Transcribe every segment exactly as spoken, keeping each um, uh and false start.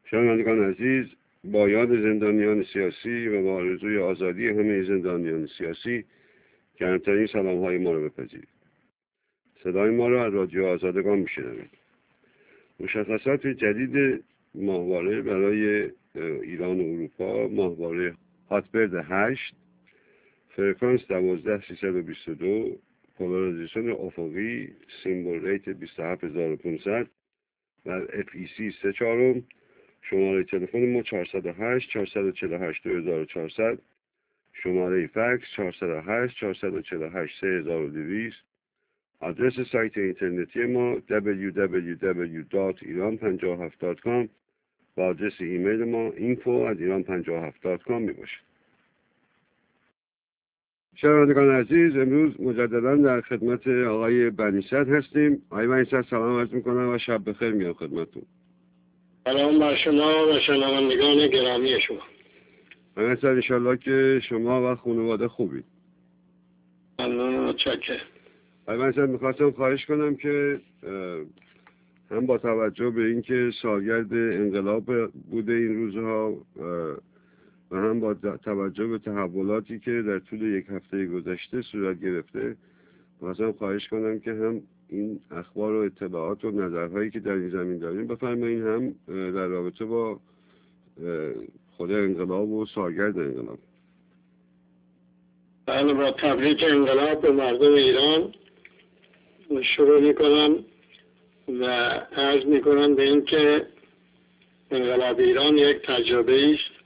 شنوندگان عزیز، با یاد زندانیان سیاسی و با آرزوی آزادی همه زندانیان سیاسی گرمترین سلام های ما را بپذیرید. صدای ما را از رادیو آزادگان میشنوید. مشخصات جدید ماهواره برای ایران و اروپا: ماهواره هاتبرد هشت، فرکانس دوازده سیصد و بیست و دو، پولاریزیشن افقی، سیمبل ریت بیست و هفت هزار و پانصد و اف ای سی سه چهارم. شماره تلفن ما چهارصد و هشت چهارصد و چهل و هشت دو هزار و چهارصد، شماره فکس چهارصد و هشت چهارصد و چهل و هشت سه هزار و دویست. آدرس سایت اینترنتی ما دبلیو دبلیو دبلیو دات ایران پنجاه و هفت دات کام و آدرس ایمیل ما اینفو ات ایران پنجاه و هفت دات کام می باشد. شنوندگان عزیز، امروز مجددا در خدمت آقای بنی‌صدر هستیم. آقای بنی‌صدر سلام عرض می‌کنم و شب بخیر میگم خدمتتون. سلام بر شما و شنوندگان گرامی شما. بنی‌صدر، انشالله که شما و خانواده خوبید. ممنون و متشکرم. آقای بنی‌صدر، میخواستم خواهش کنم که هم با توجه به اینکه سالگرد انقلاب بوده این روزها و هم با توجه به تحولاتی که در طول یک هفته گذشته صورت گرفته، می‌خواستم خواهش کنم که هم این اخبار و اطلاعات و نظرهایی که در این زمین داریم بفرمایید، هم در رابطه با خود انقلاب و سالگرد انقلاب. بله، با تبریک انقلاب به مردم ایران شروع میکنم و عرض میکنم به این که انقلاب ایران یک تجربه است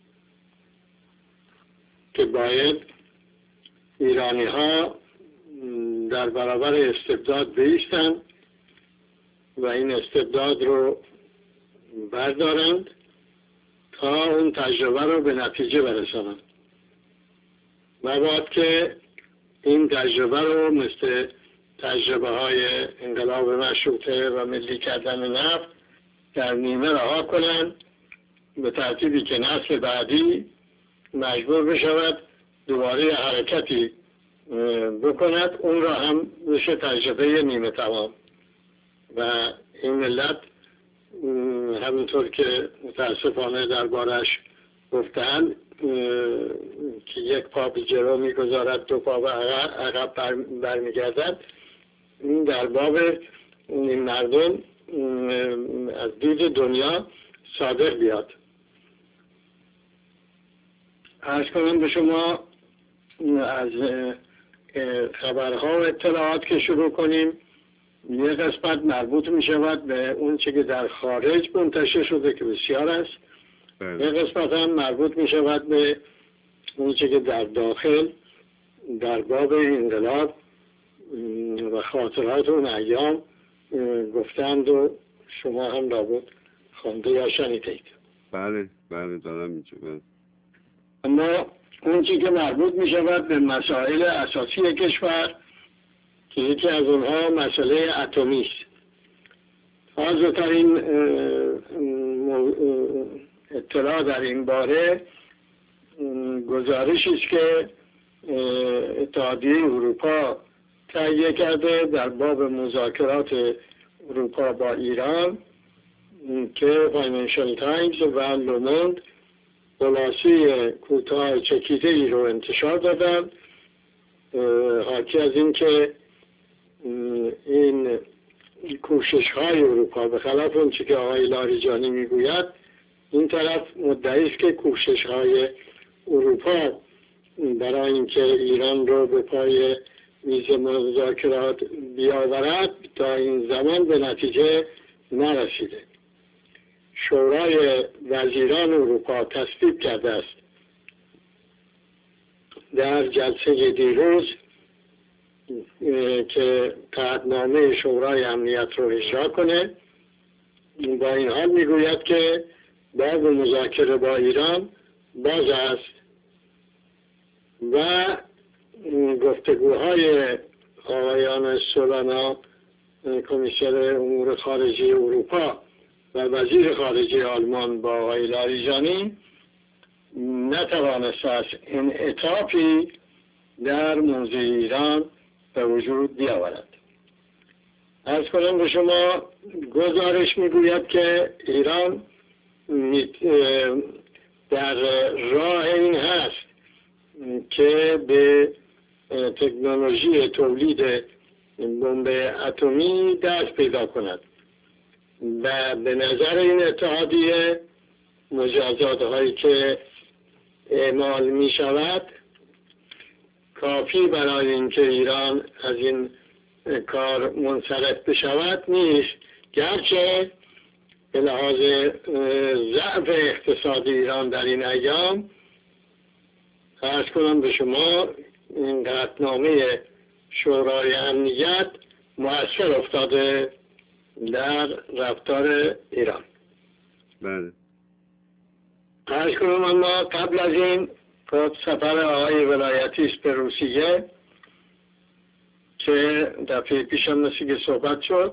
که باید ایرانی ها در برابر استبداد بایستند و این استبداد رو بردارند تا اون تجربه رو به نتیجه برسانند. مبادا که این تجربه رو مثل تجربه های انقلاب مشروطه و ملی کردن نفت در نیمه رها کنند، به ترتیبی که نسل بعدی مجبور بشود دوباره حرکتی بکند، اون را هم بشه تجربه نیمه تمام. و این ملت همونطور که متاسفانه دربارش گفتن که یک پا به جلو میگذارد دو پا به عقب برمیگردد، این در باب این مردم از دید دنیا صادق بیاد. عرض کنم به شما از خبرها و اطلاعات که شروع کنیم. یک قسمت مربوط می شود به اون چه که در خارج منتشر شده که بسیار است. یک قسمت هم مربوط می شود به اون چه که در داخل در باب انقلاب و خاطرات اون ایام گفتند و شما هم لابد خوانده یا شنیدید. بله بله دارم اینجا. اما اون چی که مربوط می شود به مسائل اساسی کشور که یکی از اونها مسئله اتمی است. تازه‌ترین اطلاع در این باره گزارشی است که اتحادیه اروپا تهیه کرده در باب مذاکرات اروپا با ایران که فاینانشال تایمز و لوموند خلاصه کوتاه چکیده ای رو انتشار دادن، حاکی از این که این کوشش های اروپا به خلاف اون چی که آقای لاریجانی میگوید، این طرف مدعی است که کوشش های اروپا برای اینکه ایران رو به پای میز مذاکرات بیاورد تا این زمان به نتیجه نرسیده. شورای وزیران اروپا تصویب کرده است در جلسه دیروز که قطعنامه شورای امنیت رو اجرا کنه. با این حال میگوید که باب مذاکره با ایران باز است و گفتگوهای آقایان سولانا کمیسر امور خارجه اروپا و وزیر خارجه آلمان با آقای لاریجانی نتوانست از انعطافی در موضوع ایران به وجود بیاورد. عرض کنم به شما گزارش میگوید که ایران در راه این هست که به تکنولوژی تولید بمب اتمی دست پیدا کند و به نظر این اتحادیه مجازات هایی که اعمال می شود کافی برای اینکه ایران از این کار منصرف بشود نیست، گرچه به لحاظ ضعف اقتصادی ایران در این ایام عرض کنم به شما این قطعنامه شورای امنیت مؤثر افتاده در رفتار ایران. بله. عرض کنم اما قبل از این خب سفر آقای ولایتی است به روسیه که دفعه پیش هم مثل که صحبت شد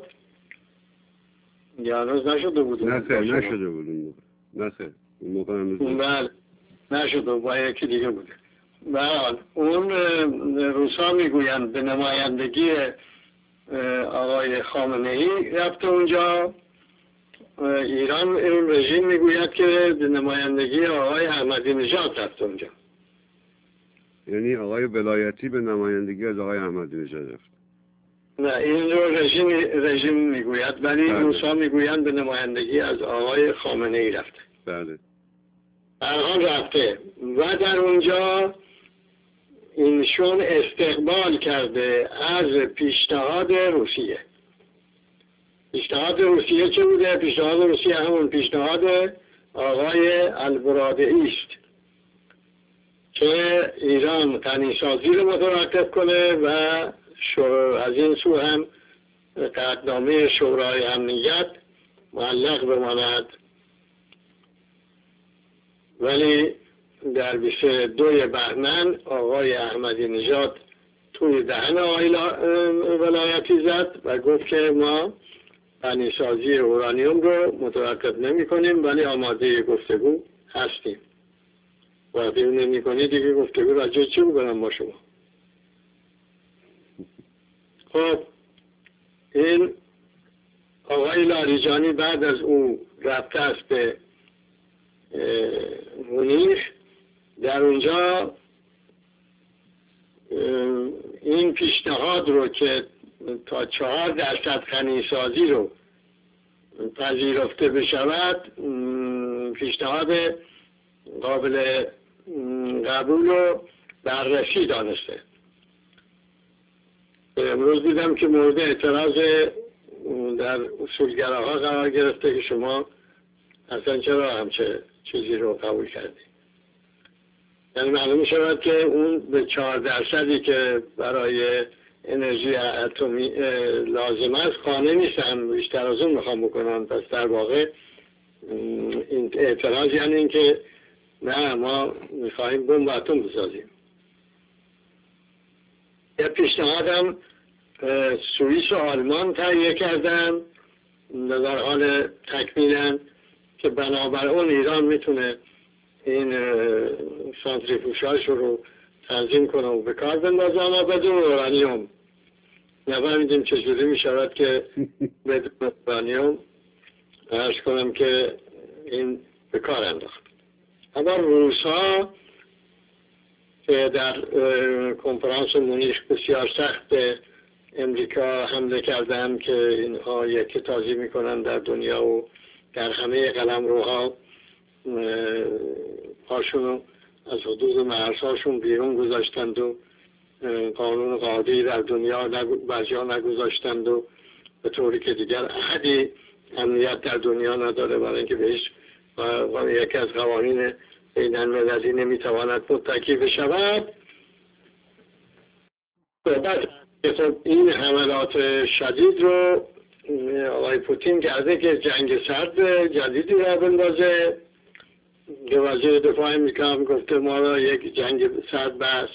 یا هنوز نشده بود؟ نه خیر نشده بود اون موقع. نه خیر اون موقع هنوز بله نشده با یکی دیگه بوده. بله اون روسا میگویند به نمایندگی آقای خامنه ای رفته اونجا، ایران این رژیم میگوید که به نمایندگی آقای احمدی نژاد رفته اونجا. یعنی آقای ولایتی به نمایندگی از آقای احمدی نژاد رفت؟ نه این رو رژیم رژیم میگوید ولی روسا میگویند به نمایندگی از آقای خامنه ای رفته. بله. الان رفته و در اونجا اینشون استقبال کرده از پیشنهاد روسیه. پیشنهاد روسیه چه بوده؟ پیشنهاد روسیه همون پیشنهاد آقای البرادعی است که ایران غنیسازی رو متوقف کنه و از این سو هم قطعنامه شورای امنیت معلق بماند. ولی در بیست و دو بهمن آقای احمدی نژاد توی دهن آقای ولایتی زد و گفت که ما غنیسازی اورانیوم رو متوقف نمی کنیم ولی آماده گفتگو هستیم. وقتی اون نمی کنی دیگه گفتگو راجع چی بکنم با شما؟ خب این آقای لاریجانی بعد از اون رفته است به مونیخ، در اونجا این پیشنهاد رو که تا چهار درصد غنیسازی رو پذیرفته بشود پیشنهاد قابل قبول و بررسی دانسته. امروز دیدم که مورد اعتراض در اصولگراها قرار گرفته که شما اصلا چرا همچه چیزی رو قبول کردی. یعنی معلوم شود که اون به چهار درصدی که برای انرژی اتمی لازم است قانع نیستن، بیشتر از اون میخوام بکنن. پس در واقع این اعتراض یعنی این که نه ما میخواهیم بمب اتم بسازیم. یه پیشنهادم سوئیس و آلمان تهیه کردن در حال تکمیلن که بنابر اون ایران میتونه این سانتریفوژهاش رو تنظیم کنه و به کار بندازه، اما بدون اورانیوم. نفهمیدیم چجوری میشود که بدون اورانیوم عرض کنم که این به کار انداخت. اما روسا که در کنفرانس مونیخ بسیار سخت به امریکا حمله کردن که اینها یکی تازی میکنن در دنیا و در همه قلمروها پاشون از حدود مرزهاشون بیرون گذاشتند و قانون قاضی در دنیا برجا نگذاشتند و به طوری که دیگر احدی امنیت در دنیا نداره برای اینکه بهش یکی از قوانین بین المللی نمیتواند متکی بشود. بعد این حملات شدید رو آقای پوتین کرده که جنگ سرد جدیدی را بندازه. که وزیر دفاع امریکا هم گفته ما را یک جنگ سرد بس.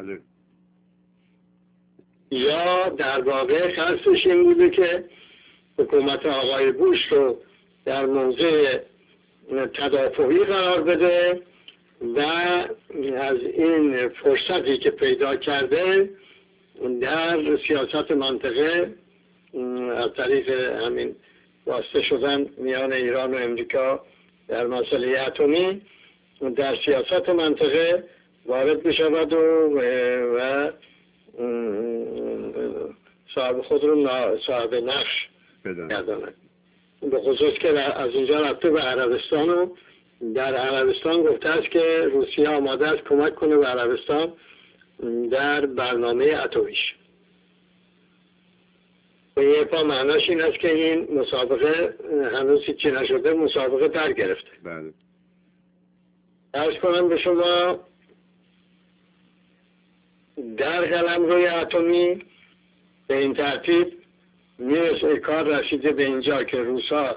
یا در واقع قصدش این بوده که حکومت آقای بوش رو در موضع تدافعی قرار بده و از این فرصتی که پیدا کرده در سیاست منطقه از طریق همین واسطه شدن میان ایران و امریکا در مسئله اتمی در سیاست منطقه وارد بشود و, و صاحب خود رو صاحب نقش گرداند. به خصوص که از اینجا رفته به عربستان و در عربستان گفته است که روسیه آماده است کمک کنه به عربستان در برنامه اتمیش. به یه پا معناش این است که این مسابقه هنوز هیچی نشده، مسابقه در گرفته. بله. عرض کنم به شما در قلمروی اتمی به این ترتیب میرسه کار رسیده به اینجا که روسا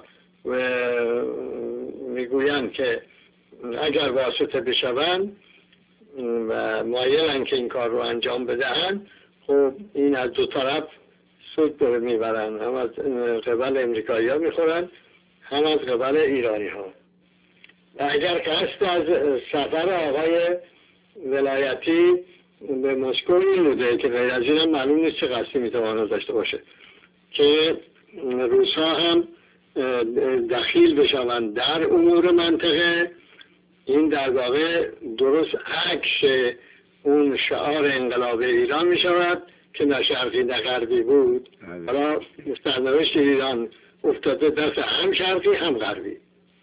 میگویند که اگر واسطه بشوند و مایلن که این کار رو انجام بدهند، خب این از دو طرف سود میبرن، هم از قبل امریکایی ها میخورن هم از قبل ایرانی ها. و اگر قصد از سفر آقای ولایتی به مسکو این بوده که غیر از این هم معلوم نیست چه قصدی میتواند داشته باشه که روسا هم دخیل بشوند در امور منطقه، این در واقع درست عکس اون شعار انقلاب ایران می شود که نه شرقی نه غربی بود. حالا سرنوشت ایران افتاده دست هم شرقی هم غربی.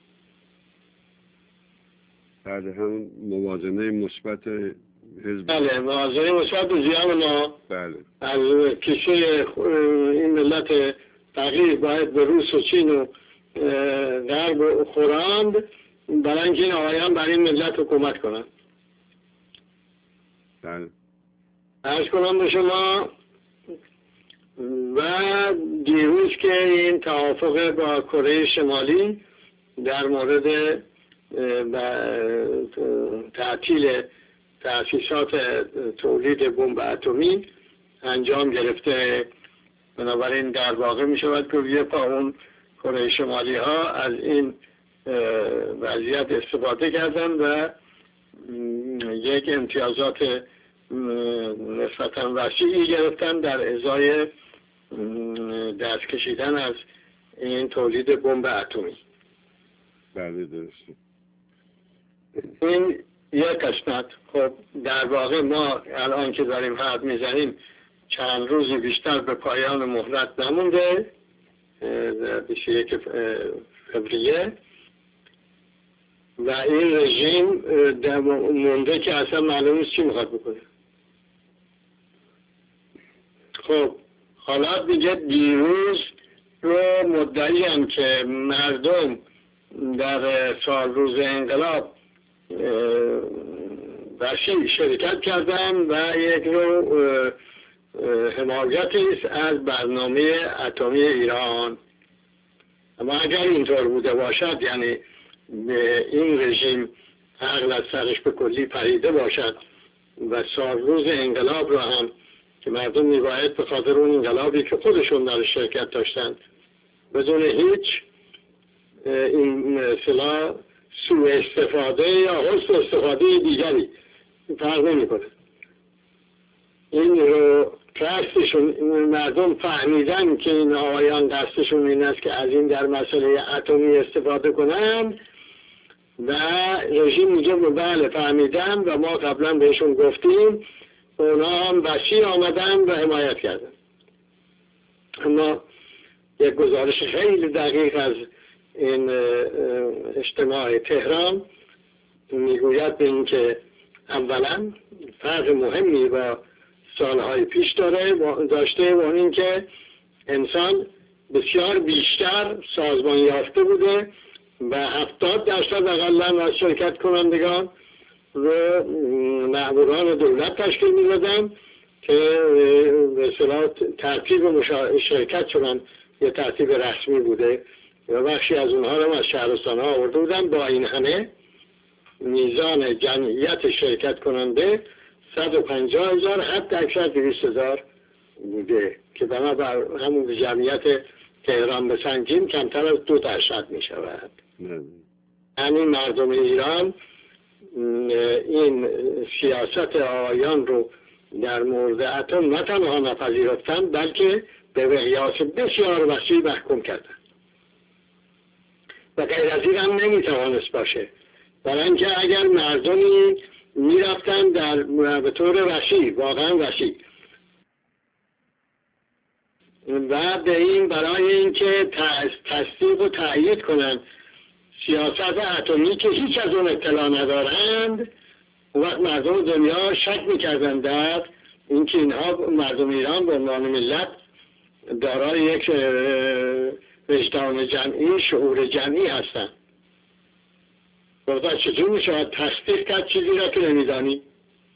بله، هم موازنه مثبت حزب. بله، موازنه مثبت و زیان ما. بله. از کیسه این ملت فقیر باید به روس و چین و غرب خوراند برای اینکه این آقایان برای این ملت حکومت کنند. بله. عرض کنم به شما و دیروز که این توافق با کره شمالی در مورد تعطیل تأسیسات تولید بمب اتمی انجام گرفته، بنابراین در واقع می شود که یه پا اون کره شمالی ها از این وضعیت استفاده کردن و یک امتیازات نسبتاً وسیعی گرفتن در ازای دست کشیدن از این تولید بمب اتمی. بله درسته. این یک قسمت. خب در واقع ما الان که داریم حرف میزنیم چند روزی بیشتر به پایان مهلت نمونده، بیست و یک فوریه، و این رژیم مونده که اصلا معلوم نیست چی میخواد بکنه. خب حالا دیگه دیروز رو مدعی هم که مردم در سال روز انقلاب وسیع شرکت کردن و یک رو حمایتی است از برنامه اتمی ایران. اما اگر اینطور بوده باشد، یعنی این رژیم عقل از سرش به کلی پریده باشد و سال روز انقلاب را هم که مردم میباید به خاطر اون انقلابی که خودشون در شرکت داشتند بدون هیچ این مثلا سوء استفاده یا حسن استفاده دیگری فرق نمی کنه. این رو قصدشون مردم فهمیدن که این آقایان قصدشون این است که از این در مسئله اتمی استفاده کنن و رژیم میگه بله فهمیدن و ما قبلا بهشون گفتیم، اونا هم وسیع آمدن و حمایت کردن. اما یک گزارش خیلی دقیق از این اجتماع تهران میگوید به این که اولا فرق مهمی با سالهای پیش داره داشته و این که انسان بسیار بیشتر سازمان یافته بوده و هفتاد درصد اقلا از شرکت کنندگان رو مأموران دولت تشکیل می‌دادن که به اصطلاح ترتیب شرکت شدن یه ترتیب رسمی بوده و بخشی از اونها رو از شهرستان ها آورده بودن. با این همه میزان جمعیت شرکت کننده صد و پنجاه هزار حتی اکثر دویست هزار بوده که بنابر همون جمعیت تهران بسنجیم کمتر از دو درصد می شود. همین مردم ایران این سیاست آقایان رو در مورد اتم نه تنها نپذیرفتند بلکه به مقیاس بسیار وسیع محکوم کردند. و غیر از این هم نمیتوانست باشه. برای اینکه اگر مردمی میرفتن در به طور وسیع، واقعا وسیع، و به این برای اینکه تصدیق و تأیید کنن سیاست اتمی که هیچ از اون اطلاع ندارند، اون وقت مردم دنیا شک میکردن در اینکه اینها مردم ایران به عنوان ملت دارای یک وجدان جمعی، شعور جمعی هستند. گفتن چطور میشود تصدیق کرد چیزی را که نمیدانی؟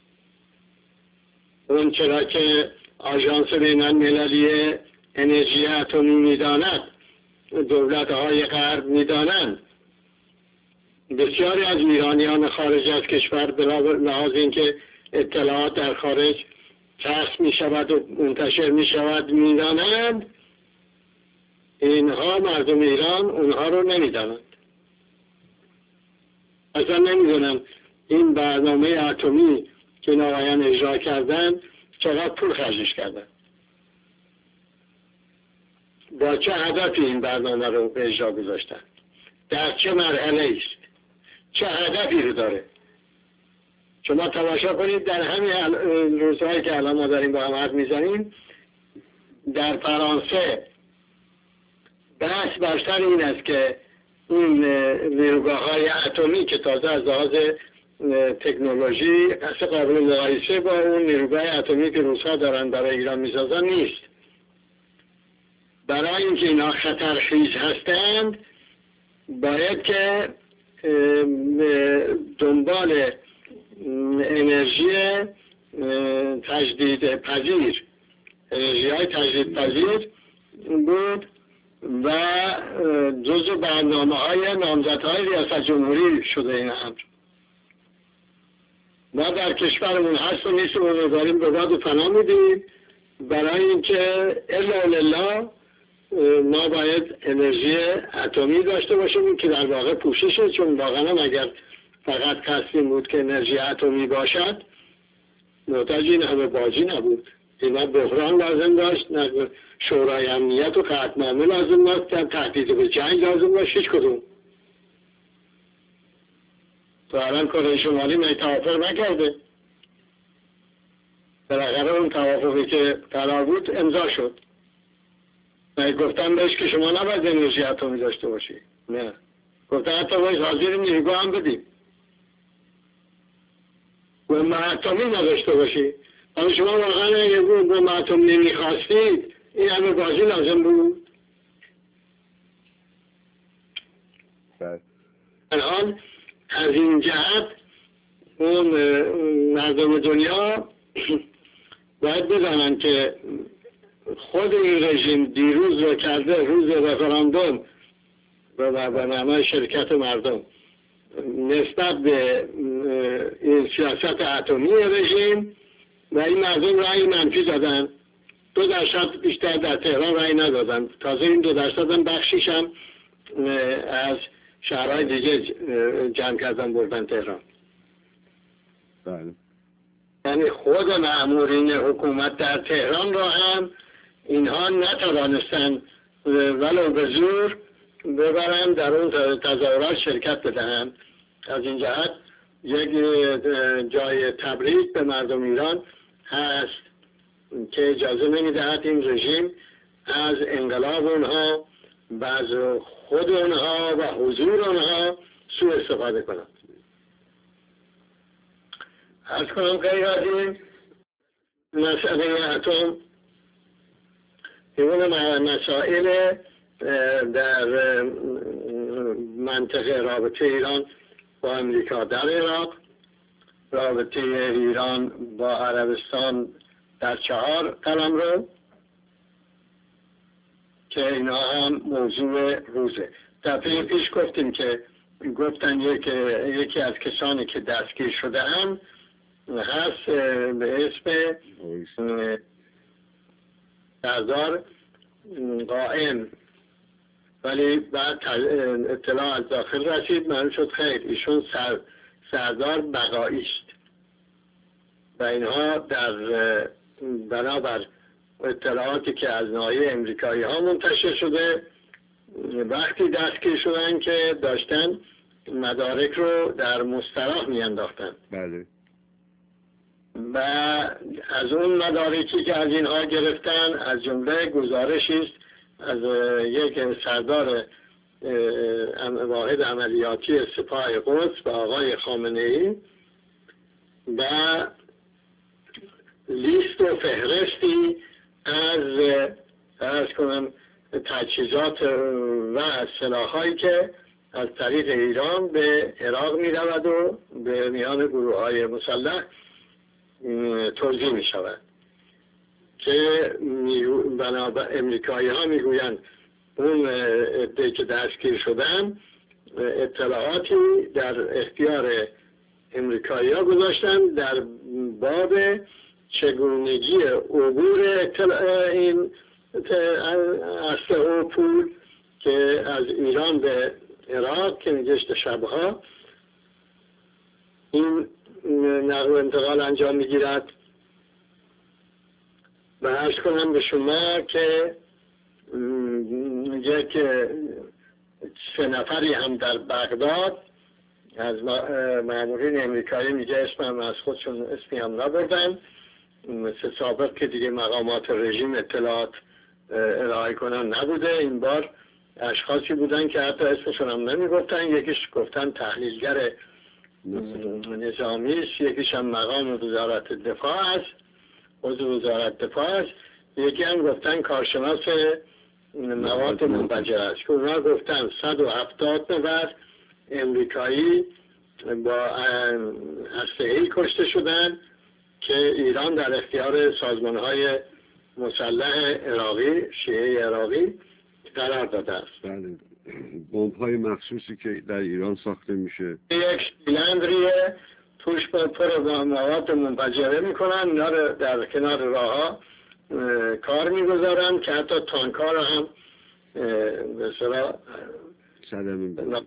اون چرا که آژانس بین المللی انرژی اتمی میداند، دولت های غرب میدانند، بسیاری از ایرانیان خارج از کشور به لحاظ اینکه اطلاعات در خارج کسب می شود و منتشر می شود میدانند، اینها مردم ایران اونها رو نمیدانند. اصلا نمیدونن این برنامه اتمی که این آقایان اجرا کردن چقدر پول خرجش کردن، با چه هدفی این برنامه رو به اجرا گذاشتن، در چه مرحله است، چه هدفی رو داره. شما تماشا کنید در همین روزهایی که الان ما داریم با هم حرف میزنیم، در فرانسه بحث بر سر این است که این نیروگاه‌های اتمی که تازه از لحاظ تکنولوژی اصلا قابل مقایسه با اون نیروگاه اتمی که روس‌ها دارن برای ایران میسازن نیست. برای اینکه اینا خطرخیز هستند باید که دنبال انرژی تجدید پذیر، انرژی های تجدید پذیر بود و جزء برنامه های نامزدهای ریاست جمهوری شده این امر. ما در کشورمون هست و نیست رو داریم به باد و پناه میدیم برای اینکه الا لله ما باید انرژی اتمی داشته باشیم که در واقع پوششه، چون واقعا اگر فقط تصمیم بود که انرژی اتمی باشد محتاج این همه بازی نبود. اینا بحران لازم داشت، شورای امنیت و قطعنامه لازم داشت، تهدید به جنگ لازم داشت، هیچ کدوم. تو الان کره شمالی می توافق نکرده، بالاخره اون توافقی که قرار بود امضا شد. من گفتم بهش که شما نباید انرژی اتمی داشته باشی، نه، گفتم حتی باید حاضر نیروگاه هم بدیم و اتمی نداشته باشی. اما شما واقعا اگه با اتمی نمیخواستید این همه بازی لازم بود؟ الان از این جهت اون مردم دنیا باید بدانن که خود این رژیم دیروز رو کرده روز رفراندوم و برنامه شرکت مردم نسبت به این سیاست اتمی رژیم و این مردم رأی منفی دادن. دو درصد بیشتر در تهران رأی ندادن. تازه این دو درصد هم بخشیش هم از شهرهای دیگه جمع کردن بردن تهران. بله. یعنی خود مأمورین حکومت در تهران را هم اینها نتوانستن ولو به زور ببرن در اون تظاهرات شرکت بدهند. از این جهت یک جای تبریک به مردم ایران هست که اجازه نمیدهد این رژیم از انقلاب اونها و از خود اونها و حضور اونها سوء استفاده کنند. عرض کنم غیر از این مسئله اتم این مسائل در منطقه رابطه ایران با امریکا در عراق، رابطه ایران با عربستان در چهار قلمرو که اینا هم موضوع روزه. دفعه پیش گفتیم که گفتن یک یکی از کسانی که دستگیر شده هم هست به اسم سردار قائم، ولی بعد اطلاع از داخل رسید معلوم شد خیر ایشون سر سردار بقایی است و اینها در بنابر اطلاعاتی که از ناحیه امریکایی ها منتشر شده وقتی دستگیر شدن که داشتن مدارک رو در مستراح میانداختن. بله. و از اون مدارکی که از اینها گرفتن از جمله گزارشی است از یک سردار واحد عملیاتی سپاه قدس به آقای خامنه‌ای و لیست و فهرستی از از کنم تجهیزات و سلاح‌هایی که از طریق ایران به عراق می رود و به میان گروه های مسلح توزیع می شود که بنابر امریکایی ها می گویند اون عده که دستگیر شدن اطلاعاتی در اختیار امریکایی ها گذاشتن در باب چگونگی عبور این اسلحه و پول که از ایران به عراق که میگشت شبها این نقل و انتقال انجام میگیرد. و عرض کنم به شما که یک سه نفری هم در بغداد از مامورین امریکایی میگه اسمم از خودشون اسمی هم نبردن، مثل سابق که دیگه مقامات رژیم اطلاعات ارائه کنن نبوده، این بار اشخاصی بودن که حتی اسمشون هم نمیگفتن. یکیش گفتن تحلیلگر نظامی است، یکیش هم مقام وزارت دفاع است، عضو وزارت دفاع است، یکی هم گفتن کارشناس مواد منفجر است که اونا گفتن صد و هفتاد نفر امریکایی با اسلحه‌ای کشته شدن که ایران در اختیار سازمان‌های مسلح عراقی شیعه عراقی قرار داده است. بله. بمب‌های مخصوصی که در ایران ساخته میشه، یک سیلندریه توش پر با مواد منفجره میکنن، اینا رو در کنار راه‌ها کار میگذارن که حتی تانک‌ها رو هم مثلا صدمه بله.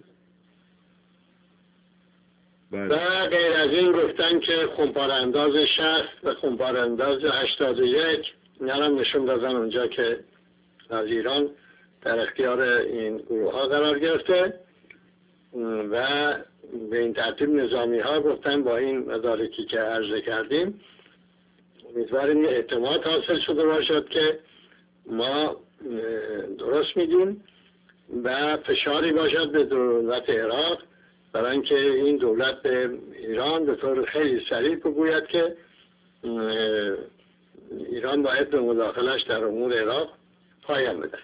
و غیر از این گفتن که خمپاره انداز شصت و خمپاره انداز هشتاد و یک اینا هم نشون دادن اونجا که از ایران در اختیار این گروه ها قرار گرفته و به این ترتیب نظامی ها گفتن با این مدارکی که عرضه کردیم امیدواریم اعتماد حاصل شده باشد که ما درست میگیم و فشاری باشد به دولت عراق برای اینکه این دولت به ایران به طور خیلی سریع بگوید که ایران باید به مداخلش در امور عراق پایان بده.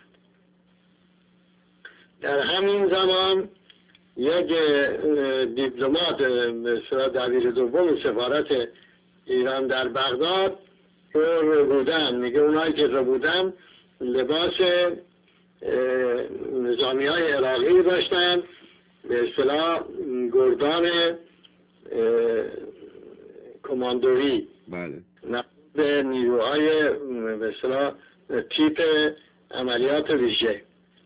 در همین زمان یک دیپلمات مثلا دبیر دوم سفارت ایران در بغداد رو بودن، میگه اونایی که رو بودن لباس نظامی های عراقی داشتن، به اصطلاح گردان کماندوری، بله، به نیروهای به اصطلاح تیپ عملیات ویژه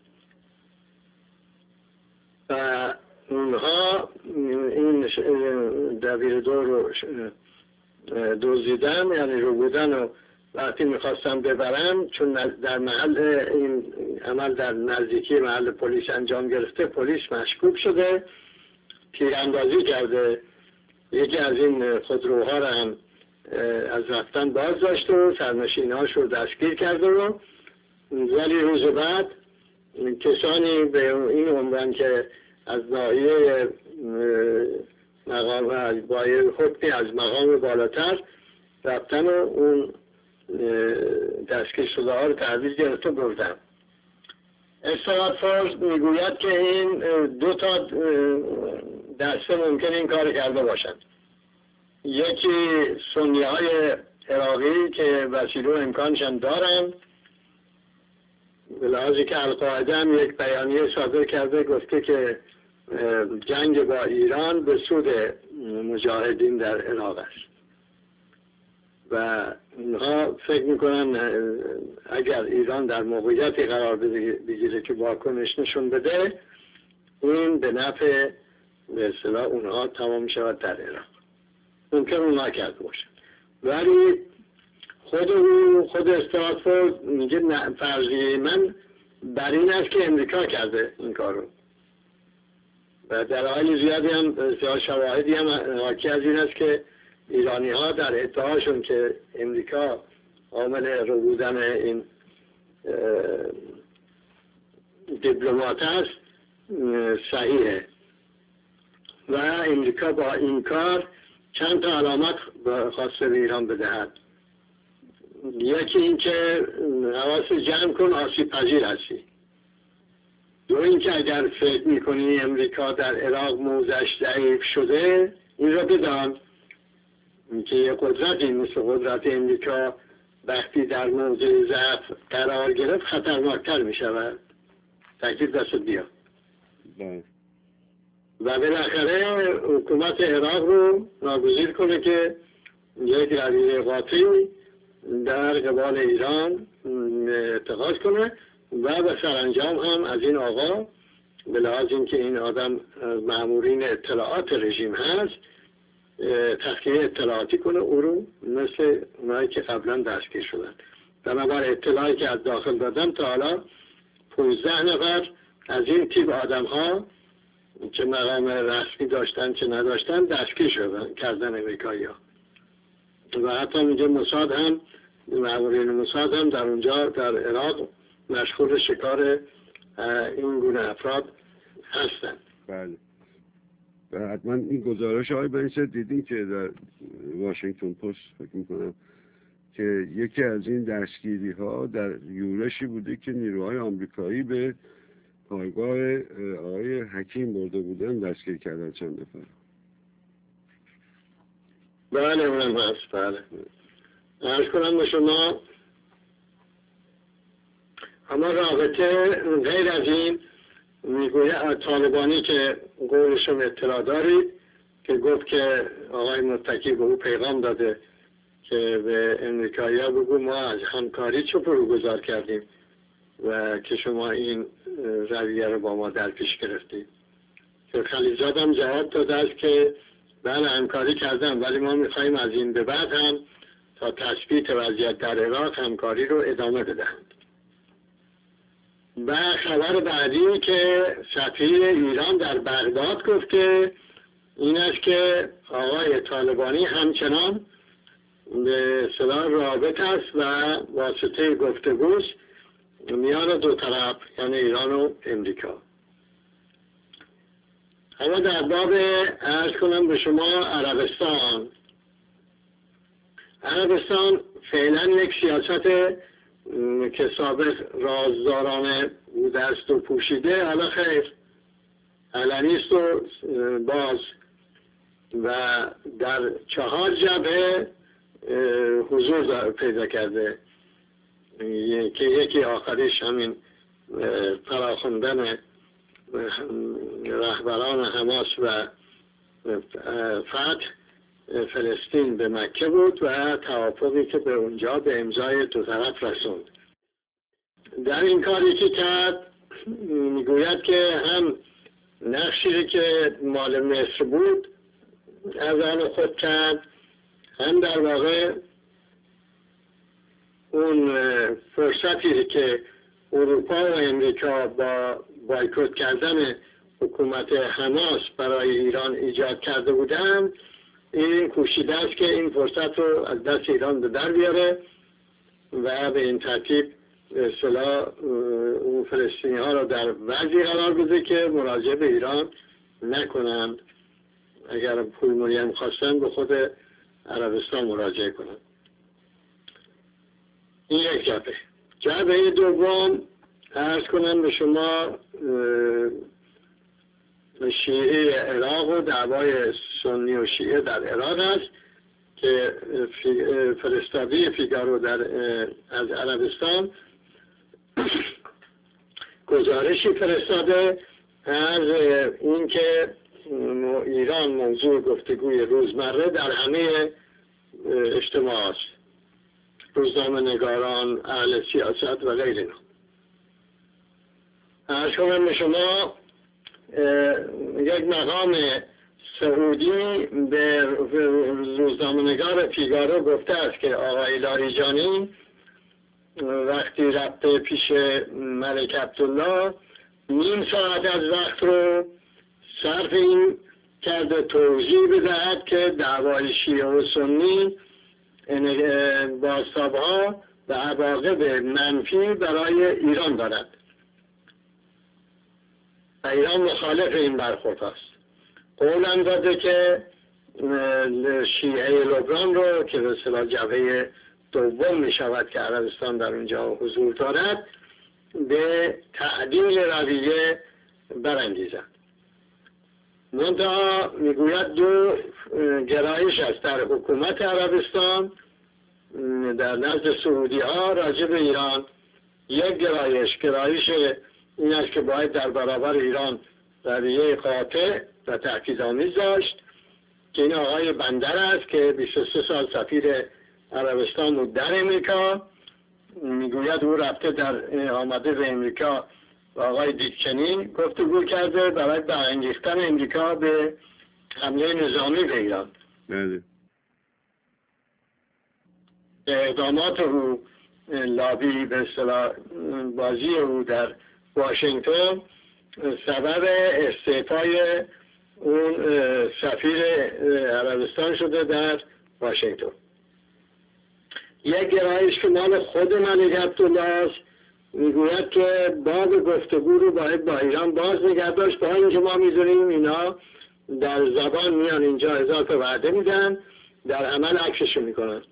و اونها این دبیر دو رو دزدیدن، یعنی رو بودن و وقتی میخواستن ببرن چون در محل این عمل در نزدیکی محل پلیس انجام گرفته، پلیس مشکوک شده، تیراندازی کرده، یکی از این خودروها را هم از رفتن باز داشته و سرنشینهاش رو دستگیر کرده و ولی روز بعد کسانی به این عنوان که از ناحیه مقام با حکمی از مقام بالاتر رفتن و اون دستگیر شده ها رو تحویل گرفت و بردن. استراتفورد میگوید که این دو تا دسته ممکن این کار کرده باشند. یکی سنی های عراقی که وسیله و امکانشان دارند، به لحاظی که القاعده هم یک بیانیه صادر کرده گفته که جنگ با ایران به سود مجاهدین در عراق است و اونها فکر میکنن اگر ایران در موقعیتی قرار بگیره که واکنش نشون بده این به نفع به اصطلاح اونها تمام شود در عراق. ممکن اونها کرده باشن ولی خود او خود استراتفورد میگه فرضیه من بر این است که امریکا کرده این کارو و دلایل زیادی هم بسیار شواهدی هم حاکی از این است که ایرانی ها در ادعاشون که امریکا عامل رو بودن این دیپلمات است صحیحه و امریکا با این کار چند تا علامت خواسته به ایران بدهد. یکی این که حواس جمع کن آسیب پذیر هستی. دو این که اگر فکر میکنی امریکا در عراق موضعش ضعیف شده این را بدان که یه قدرتی مثل قدرت امریکا وقتی در موضع ضعف قرار گرفت خطرناکتر می شود. تکلیف دست بیا. و بالاخره حکومت عراق رو ناگزیر کنه که یک رویه قاطعی در قبال ایران اتخاذ کنه و به سرانجام هم از این آقا به لحاظ اینکه این آدم مامورین اطلاعات رژیم هست تخلیه اطلاعاتی کنه او رو مثل اونایی که قبلا دستگیر شدن. بنابر اطلاعی که از داخل دادم تا حالا پانزده نفر از این تیپ آدم ها که مقام رسمی داشتن چه نداشتن دستگیر شدن کردن امریکایی ها و حتی اینجا موساد هم مامورین موساد هم در اونجا در عراق مشغول شکار این گونه افراد هستن. بله و حتما این گزارش های بنیسه دیدین که در واشنگتن پست فکر میکنم که یکی از این دستگیری ها در یورشی بوده که نیروهای آمریکایی به پایگاه آقای حکیم برده بودن دستگیر کردن چند نفر. بله اونم هست. بله عرض کنم به شما اما رابطه غیر از این میگوید طالبانی که قولشون اطلاع دارید که گفت که آقای متکی به او پیغام داده که به امریکایی ها بگو ما از همکاری چه بروگذار کردیم و که شما این رویه رو با ما در پیش گرفتید. که خلیزاد هم جواب داده است که بله همکاری کردم ولی ما میخواییم از این به بعد هم تا تثبیت وضعیت در عراق همکاری رو ادامه بدهند. و خبر بعدی که سفیر ایران در بغداد گفته این است که آقای طالبانی همچنان به اصطلاح رابط است و واسطه گفتگوست میان دو طرف یعنی ایران و امریکا. اما در باب عرض کنم به شما عربستان عربستان فعلا یک سیاست که سابق رازدارانه بوده است و پوشیده حالا خیر علنی است و باز و در چهار جبهه حضور پیدا کرده که یکی آخریش همین فراخوندن رهبران حماس و فتح فلسطین به مکه بود و توافقی که به اونجا به امضای دو طرف رسوند. در این کاری که کرد میگوید که هم نقشی که مال مصر بود از آن خود کرد هم در واقع اون فرصتی که اروپا و امریکا با بایکوت کردن حکومت حماس برای ایران ایجاد کرده بودند این کوشیده است که این فرصت رو از دست ایران به در بیاره و به این ترتیب اصطلاح اون فلسطینی ها را در وضعی قرار بده که مراجعه به ایران نکنند. اگر پول مریم خواستن به خود عربستان مراجعه کنند. این یک جبهه. جبهه دوم عرض کنم به شما شیعه عراق و دعوای سنی و شیعه در عراق است که فرستادی فیگارو در از عربستان گزارشی فرستاده از اینکه ایران موضوع گفتگوی روزمره در همه اجتماع است، روزنامه نگاران، اهل سیاست و غیره. عرض کنم به شما یک مقام سعودی به روزنامه نگار فیگارو گفته است که آقای لاریجانی وقتی رفته پیش ملک عبدالله نیم ساعت از وقت رو صرف این کرده توضیح بدهد که دعوای شیعه و سنی بازتاب‌ها و عواقب منفی برای ایران دارد و ایران مخالف این برخورد است. قولم داده که شیعه لبنان رو که به اصطلاح جبهه دوم می شود که عربستان در اونجا حضور دارد به تعدیل رویه برانگیزد. منتها میگوید دو گرایش است در حکومت عربستان در نزد سعودی ها راجع به ایران. یک گرایش گرایش این است که باید در برابر ایران رویه قاطع و تهدیدآمیز داشت که این آقای بندر است که بیست و سه سال سفیر عربستان بود در امریکا. میگوید او رفته در آمده به امریکا و آقای دیکچنی گفتگو کرده برای برانگیختن امریکا به حمله نظامی به ایران. بله. اقدامات او لابی به اصطلاح بازی او در واشنگتن سبب استعفای اون سفیر عربستان شده در واشنگتن. یک گرایش که مال خود ملک عبدالله است میگوید که باب گفتگو رو باید با ایران باز نگه داشت، با اینکه ما میدونیم اینا در زبان میان اینجا اضافه وعده میدن، در عمل عکسش میکنن.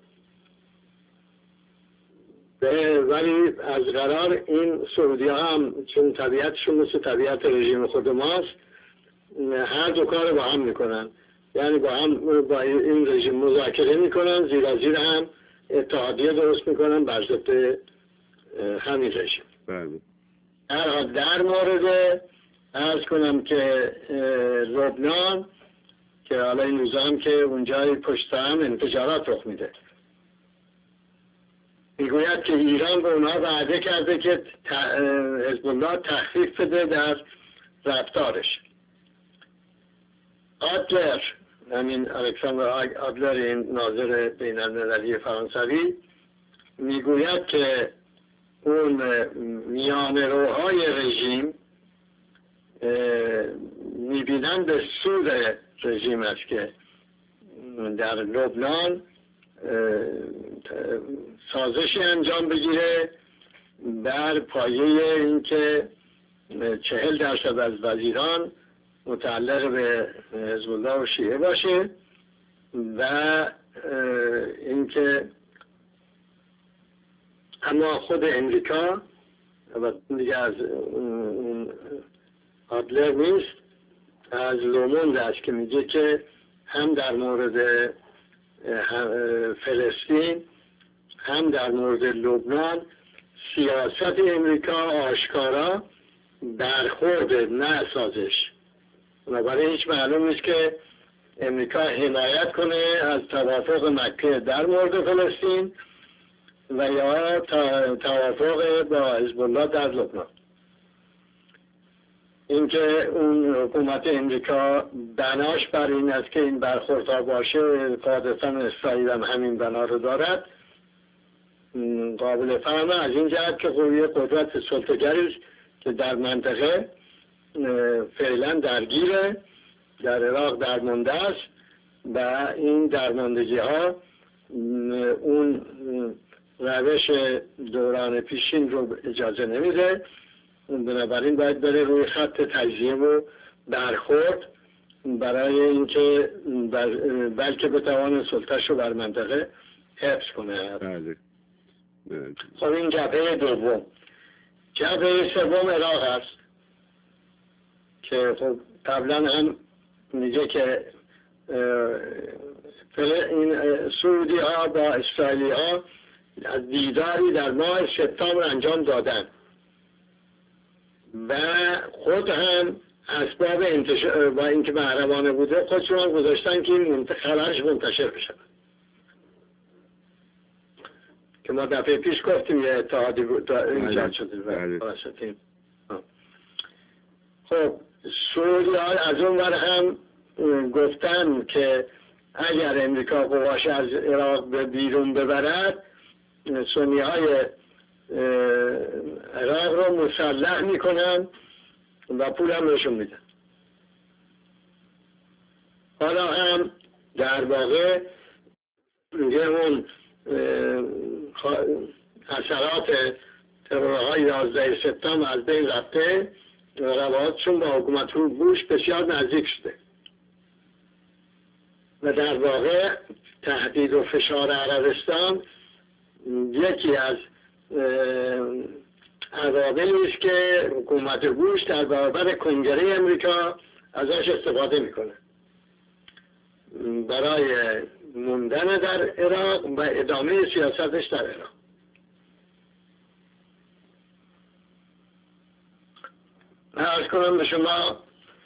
ولی از قرار این سعودی ها هم چون طبیعتشون مثل طبیعت رژیم خود ماست هر دو کار با هم میکنن، یعنی با هم با این رژیم مذاکره میکنن، زیرا زیر هم اتحادیه درست میکنن بر ضد همین رژیم. بله. در مورد عرض کنم که لبنان که حالا این روزا هم که اونجای پشت هم انفجارات رخ میده، میگوید که ایران به اونها وعده کرده که حزب الله تخفیف بده در رفتارش. آدلر، همین الکساندر آدلر، این ناظر بین المللی فرانسوی، میگوید که اون میانه روهای رژیم میبینن به سود رژیم است که در لبنان سازشی انجام بگیره بر پایه اینکه چهل درصد از وزیران متعلق به حزب الله و شیعه باشه و اینکه اما خود امریکا و دیگه از آدلر نیست، از لوموند است که میگه که هم در مورد فلسطین هم در مورد لبنان سیاست امریکا آشکارا برخورد نه سازش. بنابراین هیچ معلوم نیست که امریکا حمایت کنه از توافق مکه در مورد فلسطین و یا توافق با حزب الله در لبنان. اینکه اون حکومت امریکا بناش بر این است که این برخوردها باشه، قاعدتاً اسرائیل هم همین بنا رو دارد، قابل فهمه از این جهت که قوی قدرت سلطه‌گری که در منطقه فعلا درگیره، در عراق درمانده است و این درماندگی ها اون روش دوران پیشین رو اجازه نمیده. بنابراین باید بره روی خط تجزیه و برخورد برای اینکه بلکه بتوان سلطه‌اش رو بر منطقه حفظ کنه. بله. خب این جبهه دوم. جبهه سوم عراق است که خب قبلا هم میگه که این سعودی ها با اسرائیلی ها دیداری در ماه سپتامبر انجام دادن و خود هم اسباب انتشار با اینکه محرمانه بوده خودشون هم گذاشتن که این خبرش منتشر بشه، که ما دفعه پیش گفتیم یه اتحادی ایجاد شده. خب سعودی ها از اون ور هم گفتن که اگر امریکا قواش از عراق به بیرون ببرد، سنی های عراق رو مسلح میکنن و پول هم بهشون میدن. حالا هم در واقع یه اون اثرات ترورهای یازده سپتامبر از بین رفته و روابطشون با حکومت بوش بسیار نزدیک شده و در واقع تهدید و فشار عربستان یکی از عواملی است که حکومت بوش در برابر کنگره امریکا ازش استفاده میکنه برای موندن در عراق و ادامه سیاستش در عراق. عرض کنم به شما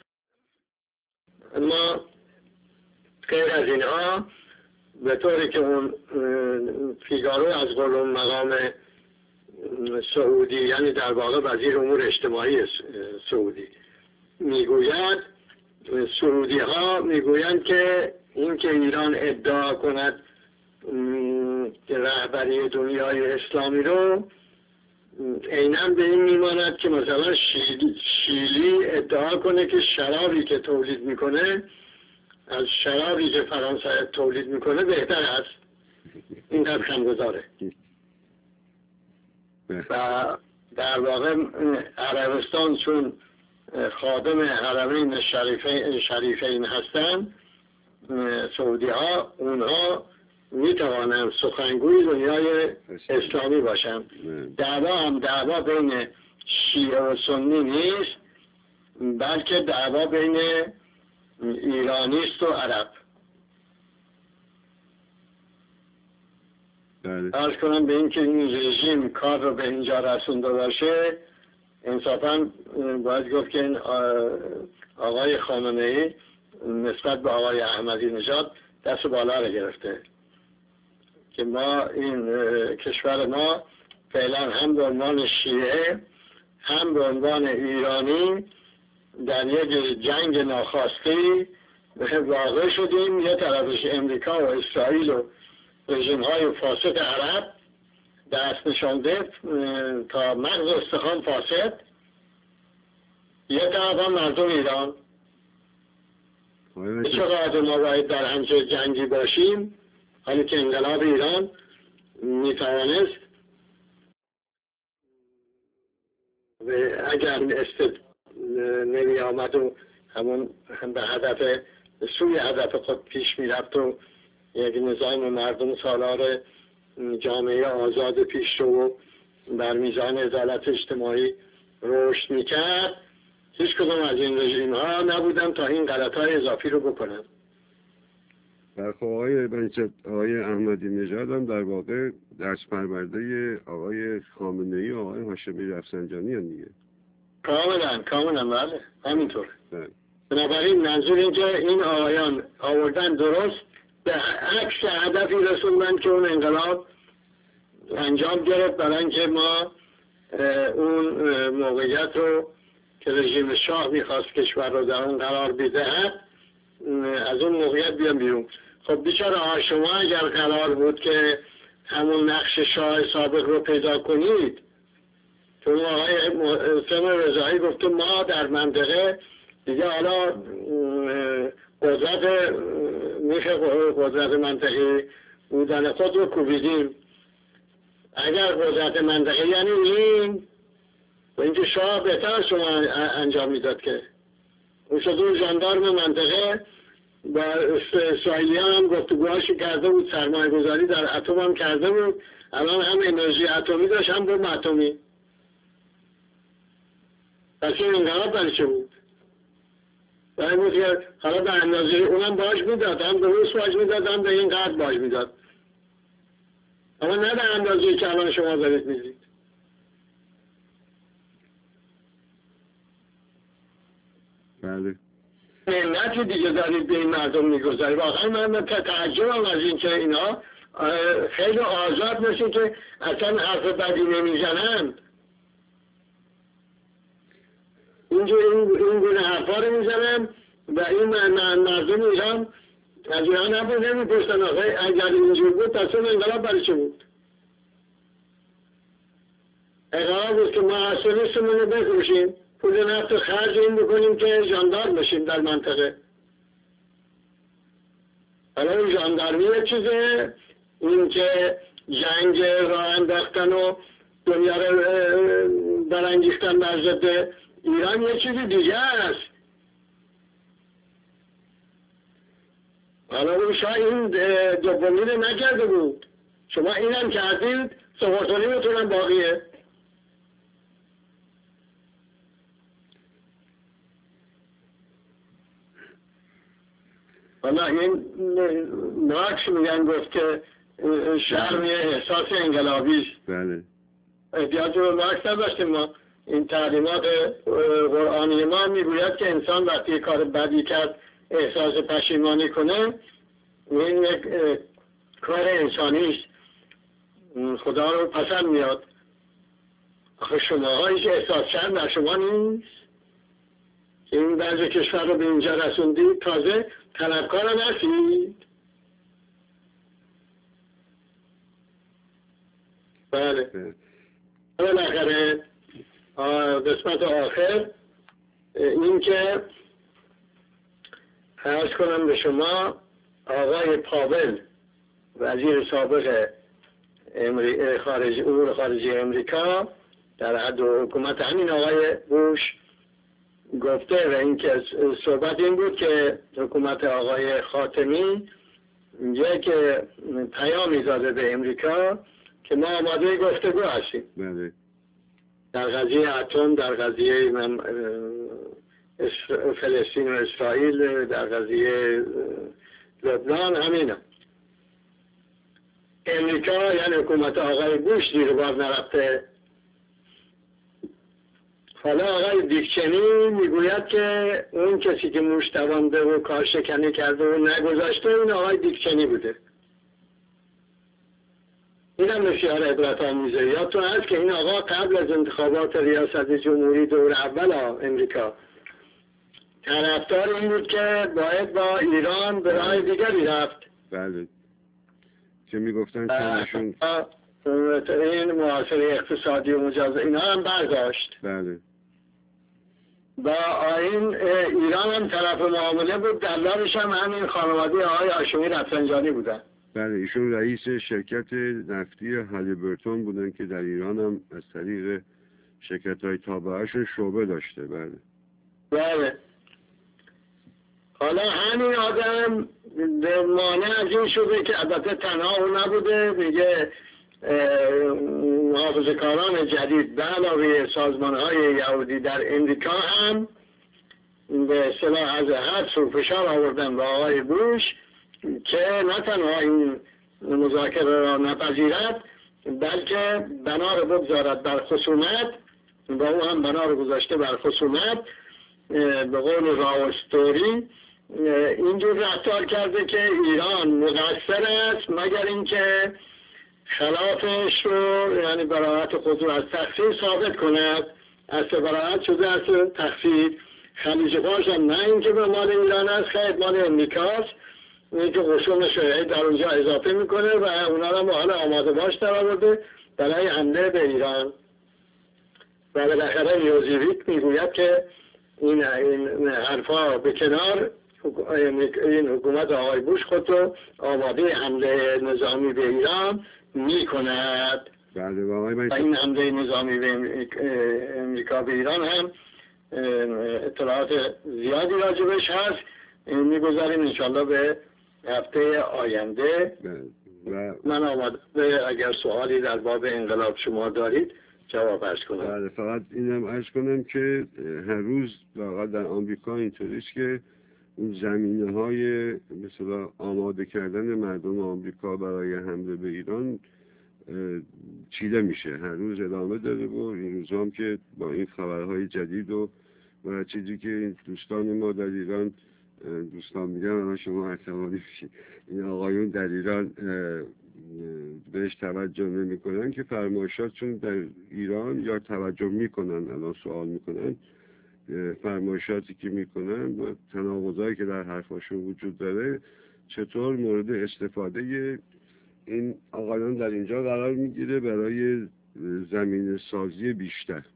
ما غیر از اینها به طوری که اون فیگارو از قولون مقام سعودی یعنی در واقع وزیر امور اجتماعی سعودی میگوید، سعودی ها میگویند که این که ایران ادعا کند رهبری دنیای اسلامی رو عیناً به این میماند که مثلا شیلی, شیلی ادعا کنه که شرابی که تولید میکنه از شرابی که فرانسه تولید میکنه بهتر است. این در خنده‌داره و در واقع عربستان چون خادم حرمین شریفین, شریفین هستن سعودی ها، اونها میتوانند سخنگوی دنیای اسلامی باشند. دعوا هم دعوا بین شیعه و سنی نیست بلکه دعوا بین ایرانیست و عرب. عرض کنم به این که این رژیم کار رو به اینجا رسونده باشه، انصافا باید گفت که این آقای خامنه ای نسبت به آقای احمدی نژاد دست بالا رو گرفته که ما این کشور ما فعلا هم به عنوان شیعه هم به عنوان ایرانی در یک جنگ ناخواسته واقع شدیم. یه طرفش امریکا و اسرائیل و رژیم های فاسد عرب دست نشانده تا مغز استخوان فاسد، یه طرف هم مردم ایران. چقدر ما باید در همچه جنگی باشیم حالی که انقلاب ایران میتوانست و اگر استد نمی آمد و همون هم به هدف سوی هدف خود پیش می رفت و یک نظام مردم سالار جامعه آزاد پیش رو بر میزان عدالت اجتماعی رشد می کرد، هیچ کدوم از این رژیم ها نبودن تا این غلط های اضافی رو بکنن. برخواه آقای بنچت آقای احمدی نژاد هم در واقع دست پرورده آقای خامنه ای و آقای هاشمی رفسنجانی هم دیگه. کاملا کاملا بله همینطور. بنابراین منظور این که این آقایان آوردن درست به عکس هدفی رسوندن که اون انقلاب انجام گرفت برای اینکه ما اون موقعیت رو که رژیم شاه میخواست کشور رو در اون قرار بدهد از اون موقعیت بیان بیرون. خب بیچاره شما اگر قرار بود که همون نقش شاه سابق رو پیدا کنید، چون آقای محسن رضایی گفته ما در منطقه دیگه حالا قدرت میشه قدرت منطقی بودن خود رو کوبیدیم. اگر قدرت منطقی یعنی این و اینکه شاه بهتر از شما انجام میداد که اون شده اون ژاندارم منطقه و اسرائیلی هم گفتگوهاشو کرده بود، سرمایه گذاری در اتم هم کرده بود، الان هم انرژی اتمی داشت هم بمب اتمی. پس این انقلاب برای چه بود؟ برای بود که حالا به اندازه اونم باج میداد، هم به روس باج میداد هم به این قرد باج میداد، اما نه به اندازه که الان شما دارید میدید. بله. منتی دیگه دارید به این مردم میگذارید. واقعا من تعجبم از این که اینا خیلی آزاد مثل که اصلا حرف بدی نمیزنن. اینجور این گونه حرفا رو میزنن و این مردم ایران از ایران هم نمیپرسن آخه اگر اینجور بود پس اون انقلاب برای چه بود؟ قرار بود که ما اصولیستمون رو بکشیم، پول نفت رو خرج این بکنیم که ژاندارم بشیم در منطقه. حالا این ژاندارمی یه چیزه، این که جنگ راه انداختن و دنیا رو برانگیختن بر ضد ایران یه چیزی دیگه است. حالا اون شاه این دومی رو نکرده بود، شما اینم کردید، سپرتونی میتونم باقیه. حالا این مارکس میگن گفت که شرم یه احساس انقلابی است. بله. احتیاج به مارکس نداشتیم ما. این تعلیمات قرآنی ما میگوید که انسان وقتی کار بدی کرد احساس پشیمانی کنه، این یک کار انسانی است، خدا رو پسند میاد. آخه شما هیچ احساس شرم در شما نیست؟ این بعضی کشور رو به اینجا رسوندید، تازه طلبکار نشید. بله. بالاخره قسمت آخر این که عرض کنم به شما، آقای پاول وزیر سابق خارج امور خارجه امریکا در حد حکومت همین آقای بوش گفته، و این که صحبت این بود که حکومت آقای خاتمی یک پیامی داده به امریکا که ما آماده گفتگو هستیم بله. در قضیه اتم، در قضیه فلسطین و اسرائیل، در قضیه لبنان، همینا. امریکا یعنی حکومت آقای بوش زیر بار نرفته. حالا آقای دیکچنی میگوید که اون کسی که موش دوانده و کارشکنی کرده و نگذاشته اون آقای دیکچنی بوده. این هم بسیار عبرت آمیزه. یادتون هست که این آقا قبل از انتخابات ریاست جمهوری دور اول امریکا طرفدار این بود که باید با ایران به راه دیگری رفت. بله. که میگفتن چندشون این محاصره اقتصادی و مجاز اینا هم برداشت. بله. با آیین ایران هم طرف معامله بود، دلالش هم همین خانواده آقای هاشمی رفسنجانی بودن. بله. ایشون رئیس شرکت نفتی هالیبرتون بودن که در ایران هم از طریق شرکت‌های تابعه‌شون شعبه داشته. بله. بله. حالا همین آدم مانع از این شده که البته تنها او نبوده، میگه محافظه‌کاران جدید به علاوه سازمان‌های یهودی در امریکا هم به اصطلاح از حدس و فشار آوردن به آقای بوش که نه تنها این مذاکره را نپذیرد، بلکه بنا را بگذارد بر خصومت، با او هم بنا را گذاشته بر خصومت. به قول راوستوری اینجور رفتار کرده که ایران مقصر است مگر اینکه خلافش رو، یعنی براءت خود رو از تقصیر ثابت کند. از براءت شده از تقصیر. خلیج فارس هم نه اینکه به مال ایران است، خیلی مال امریکاست، این که قشونش در اونجا اضافه میکنه و اونا رو حالا آماده باش در آورده برای حمله به ایران. و بالاخره نیوزیویک میگوید که این این حرفا به کنار، این حکومت آقای بوش خود رو آماده حمله نظامی به ایران می کند. بله. و این حمله نظامی به امریکا به ایران هم اطلاعات زیادی راجبش هست، میگذاریم انشالله به هفته آینده. و من آماده اگر سوالی در باب انقلاب شما دارید جواب عرض کنم. بله. فقط اینم عرض کنم که هر روز واقعا در آمریکا اینطوریست که اون زمینه های مثلا آماده کردن مردم آمریکا برای حمله به ایران چیده میشه، هر روز ادامه داره. و این روزا هم که با این خبرهای جدید و و چیزی که دوستان ما در ایران، دوستان میگن الان شما احتمالی بشید، این آقایون در ایران بهش توجه نمی کنن که فرمایشاتشون در ایران یا توجه میکنن، الان سوال میکنن فرمایشاتی که میکنن و تناقضایی که در حرفاشون وجود داره چطور مورد استفاده این آقایان در اینجا قرار میگیره برای زمین سازی بیشتر.